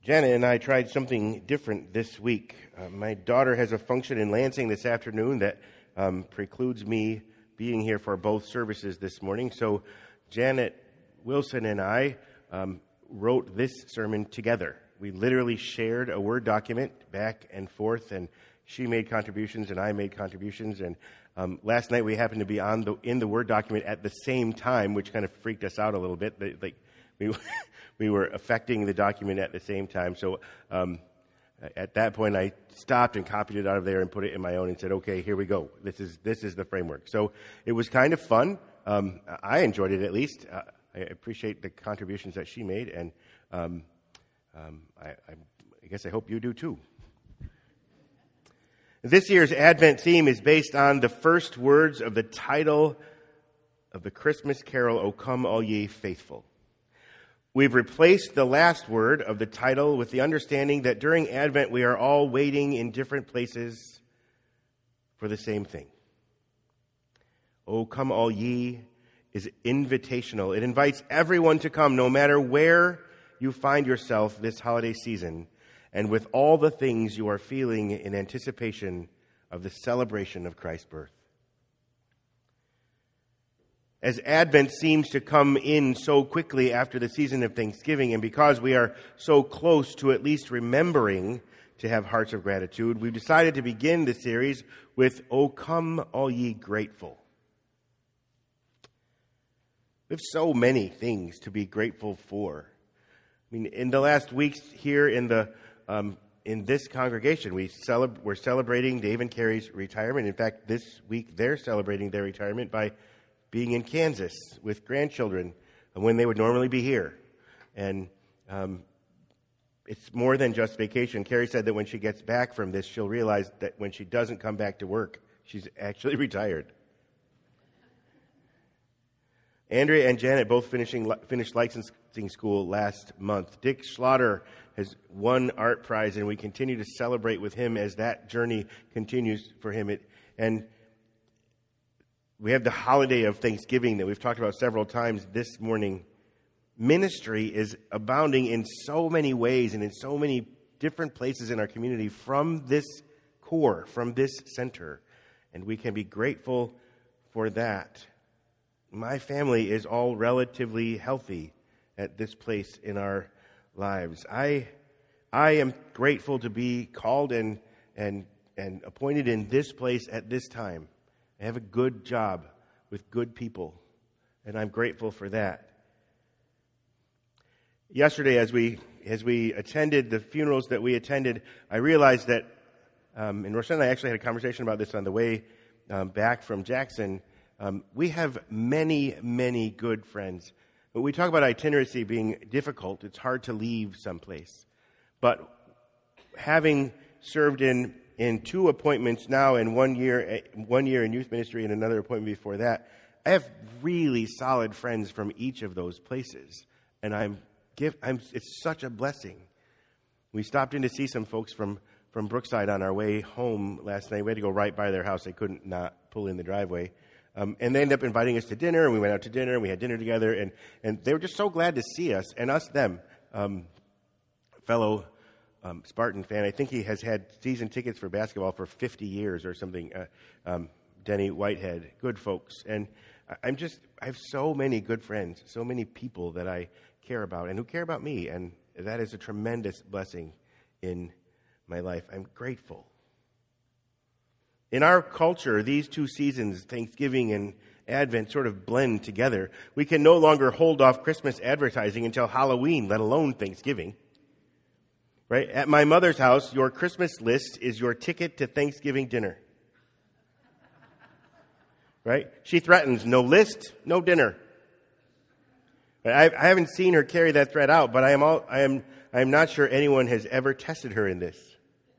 Janet and I tried something different this week. My daughter has a function in Lansing this afternoon that precludes me being here for both services this morning. So Janet Wilson and I wrote this sermon together. We literally shared a Word document back and forth, and she made contributions and I made contributions. And last night we happened to be in the Word document at the same time, which kind of freaked us out a little bit. Like we were affecting the document at the same time. So at that point, I stopped and copied it out of there and put it in my own and said, "Okay, here we go. This is the framework." So it was kind of fun. I enjoyed it, at least. I appreciate the contributions that she made, and I guess I hope you do too. This year's Advent theme is based on the first words of the title of the Christmas carol, "O Come All Ye Faithful." We've replaced the last word of the title with the understanding that during Advent we are all waiting in different places for the same thing. "O Come All Ye" is invitational. It invites everyone to come, no matter where you find yourself this holiday season, and with all the things you are feeling in anticipation of the celebration of Christ's birth. As Advent seems to come in so quickly after the season of Thanksgiving, and because we are so close to at least remembering to have hearts of gratitude, we've decided to begin the series with "O Come All Ye Grateful." We have so many things to be grateful for. I mean, in the last weeks here in this congregation, we're celebrating Dave and Carrie's retirement. In fact, this week they're celebrating their retirement by being in Kansas with grandchildren when they would normally be here. And it's more than just vacation. Carrie said that when she gets back from this, she'll realize that when she doesn't come back to work, she's actually retired. Andrea and Janet both finished licensing school last month. Dick Schlatter has won art prize, and we continue to celebrate with him as that journey continues for him. And we have the holiday of Thanksgiving that we've talked about several times this morning. Ministry is abounding in so many ways and in so many different places in our community from this core, from this center. And we can be grateful for that. My family is all relatively healthy at this place in our lives. I am grateful to be called and appointed in this place at this time. I have a good job with good people, and I'm grateful for that. Yesterday, as we attended the funerals that we attended, I realized that, and Rochelle and I actually had a conversation about this on the way back from Jackson. We have many, many good friends. When we talk about itinerancy being difficult, it's hard to leave someplace. But having served in two appointments now, and one year in youth ministry and another appointment before that, I have really solid friends from each of those places, and it's such a blessing. We stopped in to see some folks from Brookside on our way home last night. We had to go right by their house. They couldn't not pull in the driveway. And they ended up inviting us to dinner, and we went out to dinner, and we had dinner together, and they were just so glad to see us, and us them. Fellow Spartan fan, I think he has had season tickets for basketball for 50 years or something, Denny Whitehead, good folks. And I have so many good friends, so many people that I care about and who care about me, and that is a tremendous blessing in my life. I'm grateful. In our culture, these two seasons, Thanksgiving and Advent, sort of blend together. We can no longer hold off Christmas advertising until Halloween, let alone Thanksgiving. Right? At my mother's house, your Christmas list is your ticket to Thanksgiving dinner. Right? She threatens, no list, no dinner. I haven't seen her carry that threat out, but I am not sure anyone has ever tested her in this.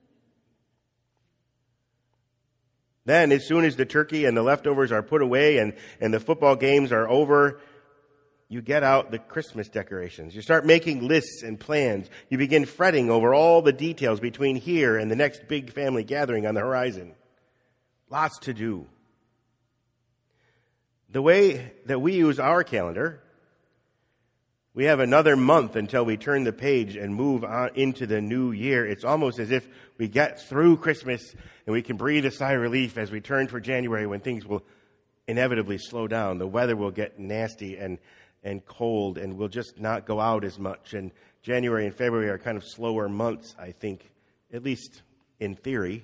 Then, as soon as the turkey and the leftovers are put away and the football games are over, you get out the Christmas decorations. You start making lists and plans. You begin fretting over all the details between here and the next big family gathering on the horizon. Lots to do. The way that we use our calendar We have another month until we turn the page and move on into the new year. It's almost as if we get through Christmas and we can breathe a sigh of relief as we turn for January, when things will inevitably slow down. The weather will get nasty and cold, and we'll just not go out as much. And January and February are kind of slower months, I think, at least in theory.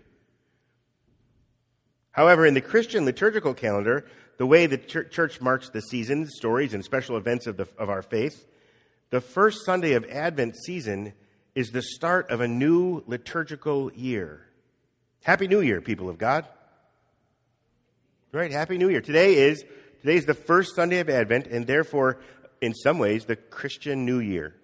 However, in the Christian liturgical calendar, the way the church marks the seasons, stories, and special events of our faith, the first Sunday of Advent season is the start of a new liturgical year. Happy New Year, people of God. Right? Happy New Year. Today is the first Sunday of Advent, and therefore, in some ways, the Christian New Year.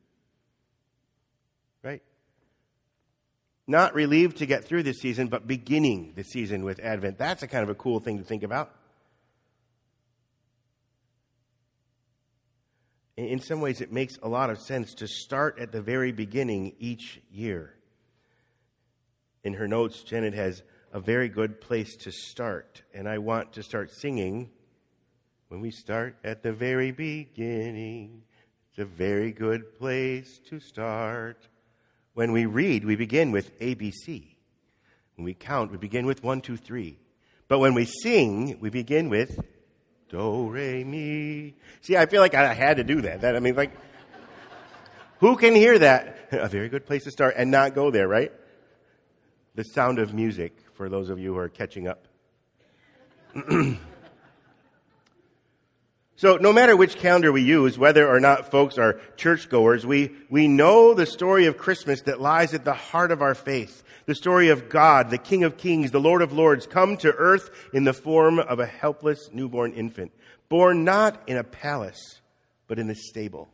Right? Not relieved to get through this season, but beginning the season with Advent. That's a kind of a cool thing to think about. In some ways, it makes a lot of sense to start at the very beginning each year. In her notes, Janet has a very good place to start, and I want to start singing. When we start at the very beginning, it's a very good place to start. When we read, we begin with ABC. When we count, we begin with 1, 2, 3. But when we sing, we begin with do, re, mi. See, I feel like I had to do that. Who can hear that? A very good place to start and not go there, right? The sound of music, for those of you who are catching up. So no matter which calendar we use, whether or not folks are churchgoers, we know the story of Christmas that lies at the heart of our faith. The story of God, the King of Kings, the Lord of Lords, come to earth in the form of a helpless newborn infant, born not in a palace, but in the stable.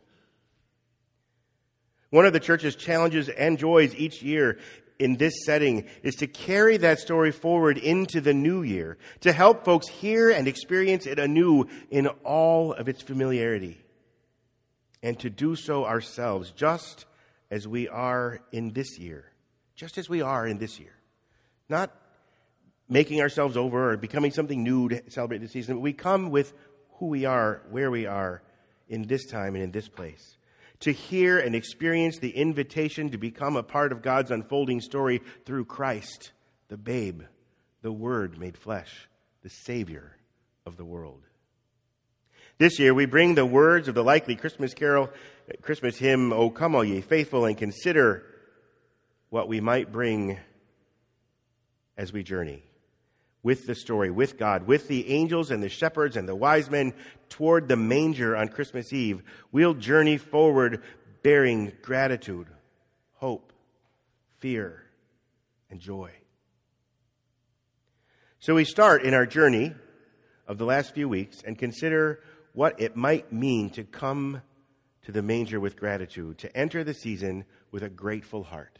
One of the church's challenges and joys each year in this setting is to carry that story forward into the new year, to help folks hear and experience it anew in all of its familiarity, and to do so ourselves, just as we are in this year. Just as we are in this year. Not making ourselves over or becoming something new to celebrate this season, but we come with who we are, where we are in this time and in this place. To hear and experience the invitation to become a part of God's unfolding story through Christ, the babe, the Word made flesh, the Savior of the world. This year, we bring the words of the likely Christmas carol, Christmas hymn, O come all ye faithful, and consider what we might bring as we journey with the story, with God, with the angels and the shepherds and the wise men toward the manger on Christmas Eve. We'll journey forward bearing gratitude, hope, fear, and joy. So we start in our journey of the last few weeks and consider what it might mean to come to the manger with gratitude, to enter the season with a grateful heart.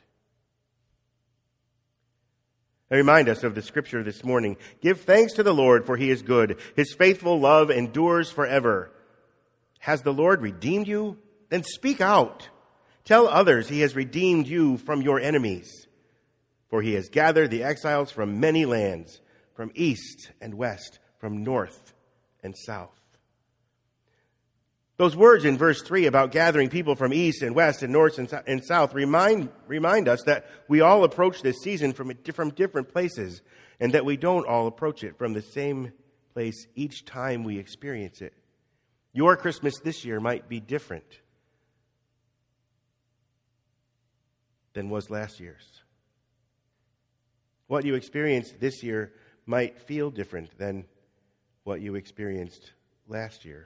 I remind us of the scripture this morning. Give thanks to the Lord, for he is good. His faithful love endures forever. Has the Lord redeemed you? Then speak out. Tell others he has redeemed you from your enemies. For he has gathered the exiles from many lands, from east and west, from north and south. Those words in verse 3 about gathering people from east and west and north and south remind us that we all approach this season from different places, and that we don't all approach it from the same place each time we experience it. Your Christmas this year might be different than was last year's. What you experienced this year might feel different than what you experienced last year.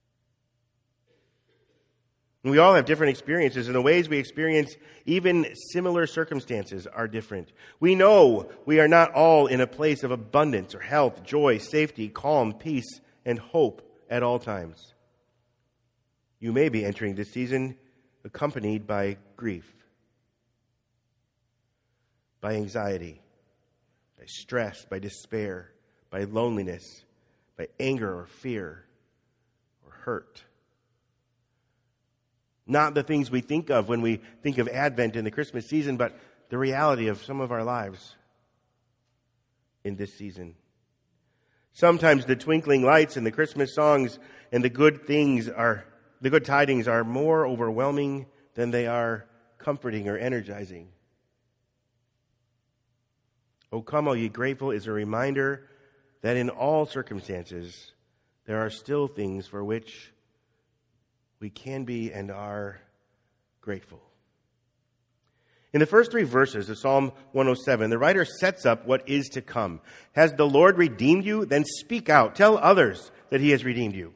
We all have different experiences, and the ways we experience even similar circumstances are different. We know we are not all in a place of abundance or health, joy, safety, calm, peace, and hope at all times. You may be entering this season accompanied by grief, by anxiety, by stress, by despair, by loneliness, by anger or fear or hurt. Not the things we think of when we think of Advent in the Christmas season, but the reality of some of our lives in this season. Sometimes the twinkling lights and the Christmas songs and the good things are The good tidings are more overwhelming than they are comforting or energizing. O come, all ye grateful, is a reminder that in all circumstances there are still things for which we can be and are grateful. In the first three verses of Psalm 107, the writer sets up what is to come. Has the Lord redeemed you? Then speak out. Tell others that he has redeemed you.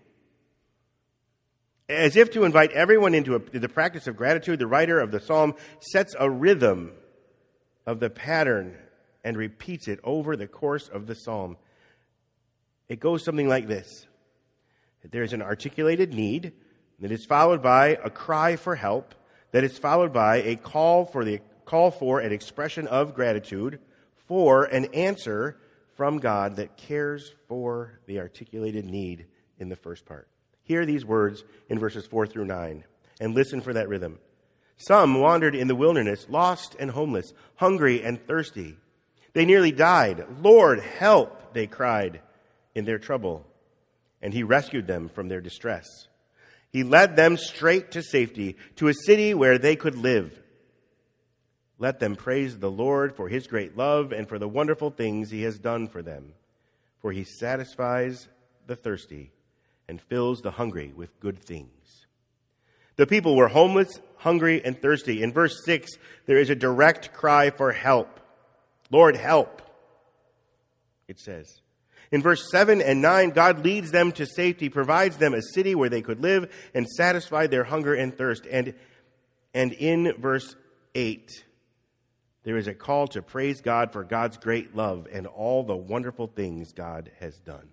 As if to invite everyone into the practice of gratitude, the writer of the psalm sets a rhythm of the pattern and repeats it over the course of the psalm. It goes something like this. There is an articulated need that is followed by a cry for help, that is followed by a call for an expression of gratitude for an answer from God that cares for the articulated need in the first part. Hear these words in verses 4 through 9 and listen for that rhythm. Some wandered in the wilderness, lost and homeless, hungry and thirsty. They nearly died. Lord, help, they cried in their trouble, and he rescued them from their distress. He led them straight to safety, to a city where they could live. Let them praise the Lord for his great love and for the wonderful things he has done for them. For he satisfies the thirsty and fills the hungry with good things. The people were homeless, hungry, and thirsty. In verse 6, there is a direct cry for help. Lord, help, it says. In verse 7 and 9, God leads them to safety, provides them a city where they could live and satisfy their hunger and thirst. And in verse 8, there is a call to praise God for God's great love and all the wonderful things God has done.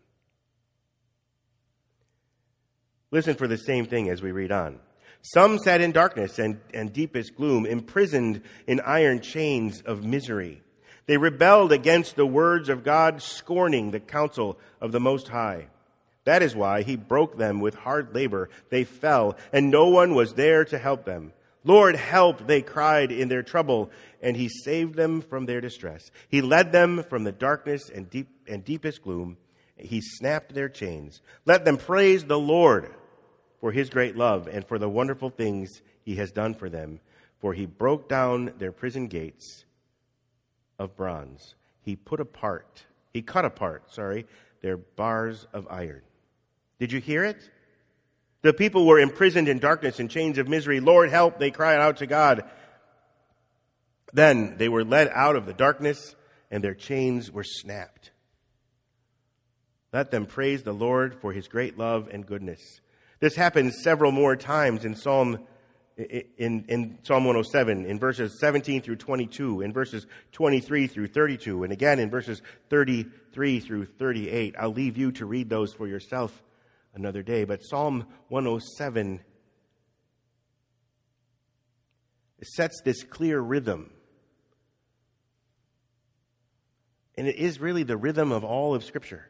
Listen for the same thing as we read on. Some sat in darkness and deepest gloom, imprisoned in iron chains of misery. They rebelled against the words of God, scorning the counsel of the Most High. That is why he broke them with hard labor. They fell, and no one was there to help them. Lord, help, they cried in their trouble, and he saved them from their distress. He led them from the darkness and deepest gloom. He snapped their chains. Let them praise the Lord for his great love and for the wonderful things he has done for them. For he broke down their prison gates of bronze. He cut apart, their bars of iron. Did you hear it? The people were imprisoned in darkness and chains of misery. Lord, help, they cried out to God. Then they were led out of the darkness and their chains were snapped. Let them praise the Lord for his great love and goodness. This happens several more times in Psalm 107, in verses 17 through 22, in verses 23 through 32, and again in verses 33 through 38. I'll leave you to read those for yourself another day. But Psalm 107 sets this clear rhythm. And it is really the rhythm of all of Scripture.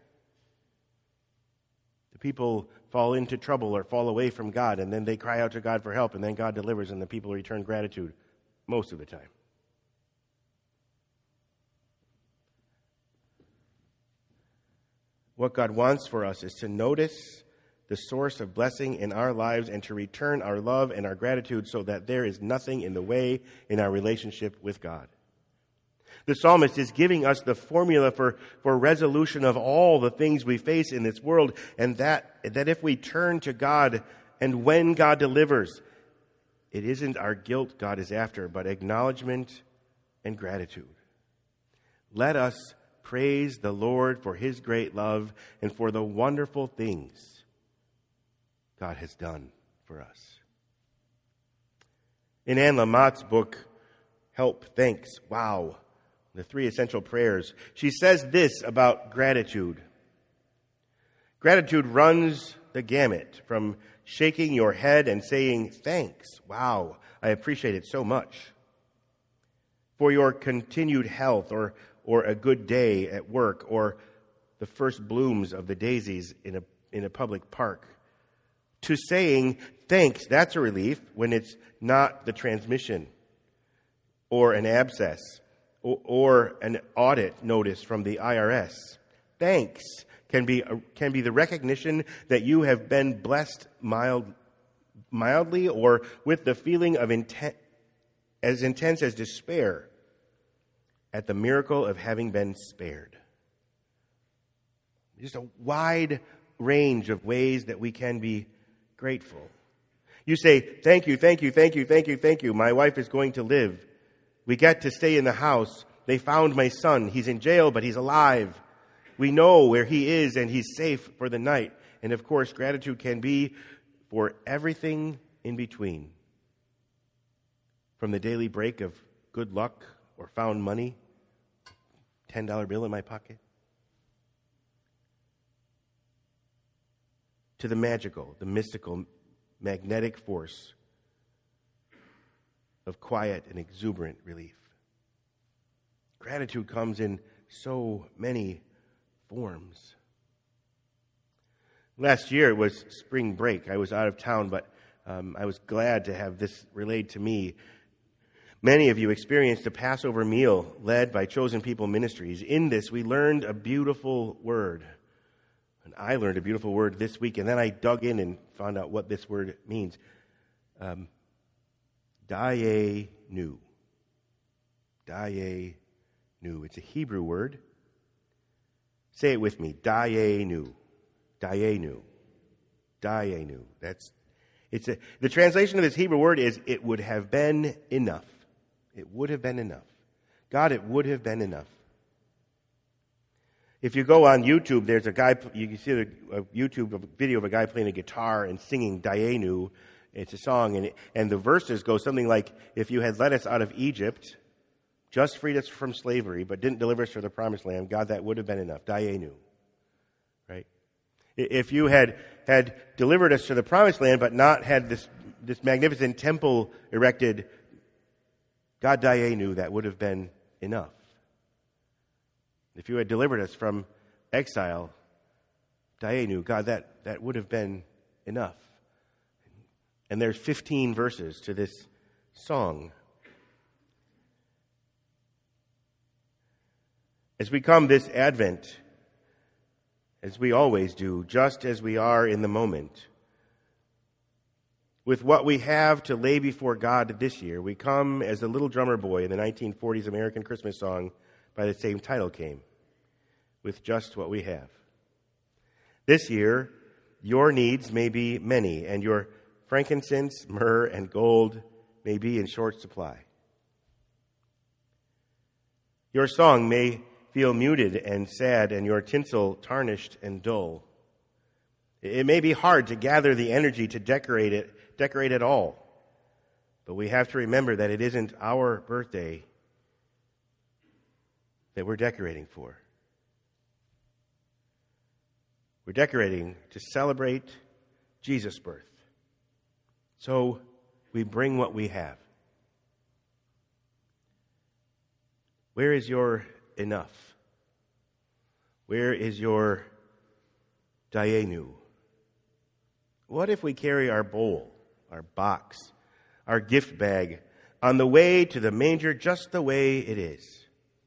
The people fall into trouble or fall away from God, and then they cry out to God for help, and then God delivers, and the people return gratitude most of the time. What God wants for us is to notice the source of blessing in our lives and to return our love and our gratitude so that there is nothing in the way in our relationship with God. The psalmist is giving us the formula for resolution of all the things we face in this world, and that if we turn to God and when God delivers, it isn't our guilt God is after, but acknowledgement and gratitude. Let us praise the Lord for his great love and for the wonderful things God has done for us. In Anne Lamott's book, Help, Thanks, Wow, the 3 essential prayers, she says this about gratitude. Gratitude runs the gamut from shaking your head and saying, thanks, wow, I appreciate it so much, for your continued health or a good day at work or the first blooms of the daisies in a public park, to saying, thanks, that's a relief when it's not the transmission or an abscess or an audit notice from the IRS. Thanks can be the recognition that you have been blessed mildly or with the feeling of as intense as despair at the miracle of having been spared. Just a wide range of ways that we can be grateful. You say, thank you, thank you, thank you, thank you, thank you. My wife is going to live. We get to stay in the house. They found my son. He's in jail, but he's alive. We know where he is, and he's safe for the night. And of course, gratitude can be for everything in between. From the daily break of good luck or found money, $10 bill in my pocket, to the magical, the mystical, magnetic force of quiet and exuberant relief. Gratitude comes in so many forms. Last year it was spring break. I was out of town, but I was glad to have this relayed to me. Many of you experienced a Passover meal led by Chosen People Ministries. In this, we learned a beautiful word. And I learned a beautiful word this week, and then I dug in and found out what this word means. Dayenu. Dayenu. It's a Hebrew word. Say it with me. Dayenu. Dayenu. Dayenu. The translation of this Hebrew word is, it would have been enough. It would have been enough. God, it would have been enough. If you go on YouTube, there's a guy, you can see a YouTube video of a guy playing a guitar and singing Dayenu. It's a song, and the verses go something like, if you had led us out of Egypt, just freed us from slavery, but didn't deliver us to the promised land, God, that would have been enough. Dayenu. Right? If you had delivered us to the promised land, but not had this magnificent temple erected, God, Dayenu, that would have been enough. If you had delivered us from exile, Dayenu, God, that would have been enough. And there's 15 verses to this song. As we come this Advent, as we always do, just as we are in the moment, with what we have to lay before God this year, we come as the little drummer boy in the 1940s American Christmas song by the same title came, with just what we have. This year, your needs may be many, and your frankincense, myrrh, and gold may be in short supply. Your song may feel muted and sad, and your tinsel tarnished and dull. It may be hard to gather the energy to decorate it all. But we have to remember that it isn't our birthday that we're decorating for. We're decorating to celebrate Jesus' birth. So we bring what we have. Where is your enough? Where is your Dayenu? What if we carry our bowl, our box, our gift bag on the way to the manger just the way it is?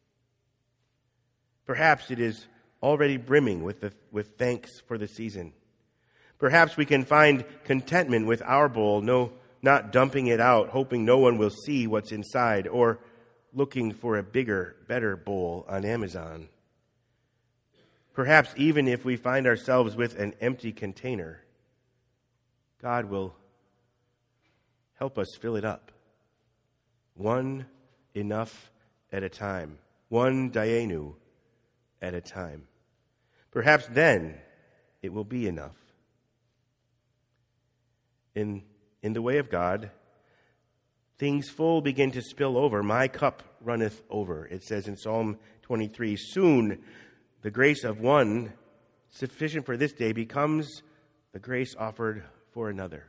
Perhaps it is already brimming with thanks for the season. Perhaps we can find contentment with our bowl, not dumping it out, hoping no one will see what's inside, or looking for a bigger, better bowl on Amazon. Perhaps even if we find ourselves with an empty container, God will help us fill it up, one enough at a time, one Dayenu at a time. Perhaps then it will be enough. In the way of God, things full begin to spill over. My cup runneth over. It says in Psalm 23, soon the grace of one sufficient for this day becomes the grace offered for another.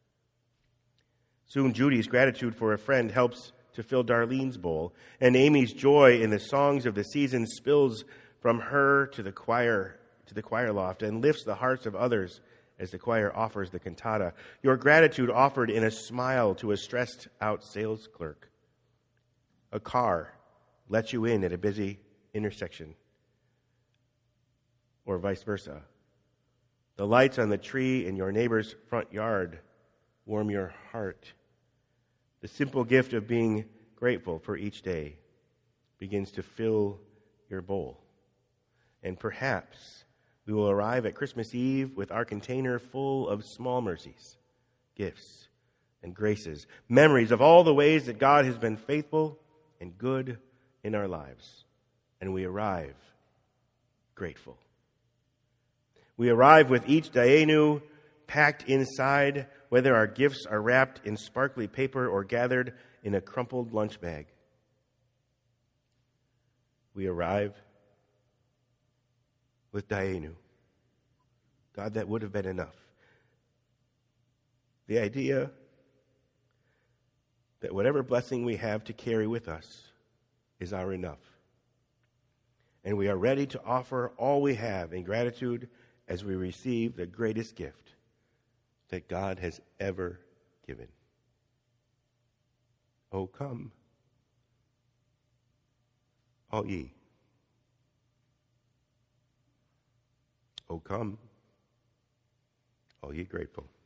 Soon Judy's gratitude for a friend helps to fill Darlene's bowl, and Amy's joy in the songs of the season spills from her to the choir loft and lifts the hearts of others as the choir offers the cantata. Your gratitude offered in a smile to a stressed-out sales clerk. A car lets you in at a busy intersection, or vice versa. The lights on the tree in your neighbor's front yard warm your heart. The simple gift of being grateful for each day begins to fill your bowl. And perhaps we will arrive at Christmas Eve with our container full of small mercies, gifts, and graces, memories of all the ways that God has been faithful and good in our lives. And we arrive grateful. We arrive with each Dayenu packed inside, whether our gifts are wrapped in sparkly paper or gathered in a crumpled lunch bag. We arrive with Dayenu. God, that would have been enough. The idea that whatever blessing we have to carry with us is our enough. And we are ready to offer all we have in gratitude as we receive the greatest gift that God has ever given. Oh, come, all ye. Oh, come, all ye grateful.